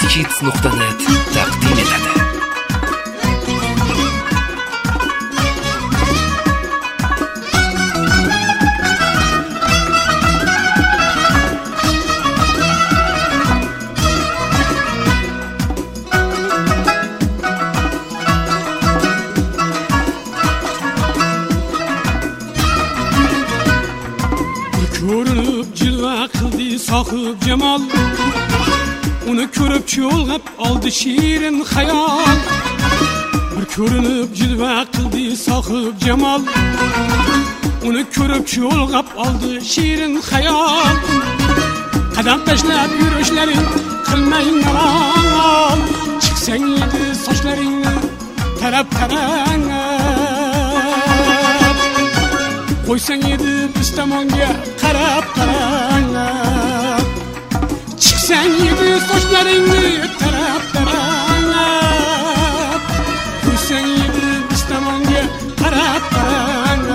Kids.net taqdim etadi. Ko'rinib jilva qildi sohib jamol, uni ko'rib cho'lg'ab oldi shirin xayol. Bir ko'rinib jilva qildi sohib jamol, uni ko'rib cho'lg'ab oldi shirin xayol. Qadam tashlab yurishlaring qilmang malol, chiqsang edi sochlaringni tarab-tarab, qo'ysang edi biz tomonga qarab-qarab, chiqsang edi sochlaringni tarab-tarab, qo'ysang edi biz tomonga qarab-qarab.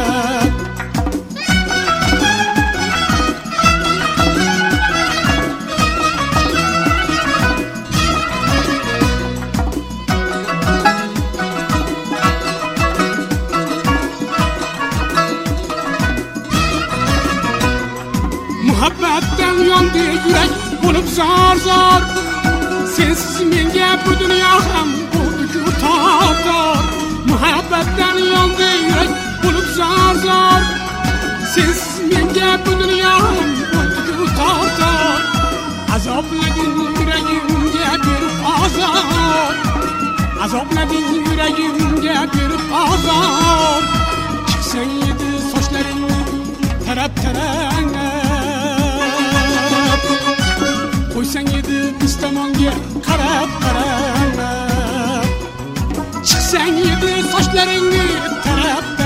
Muhabbatdan yondi yurak bo'lib zor-zor, sensiz menga bu dunyo ham bo'ldi-ku tor-tor. Muhabbatdan yondi yurak bo'lib zor-zor, sensiz menga bu dunyo ham bo'ldi-ku tor-tor. Azoblading yuragimga berib azor, azoblading yuragimga berib azor. Chiqsang edi sochlaringni tarab-tarab, qo'ysang edi biz tomonga qarab-qarab, chiqsang edi sochlaringni tarab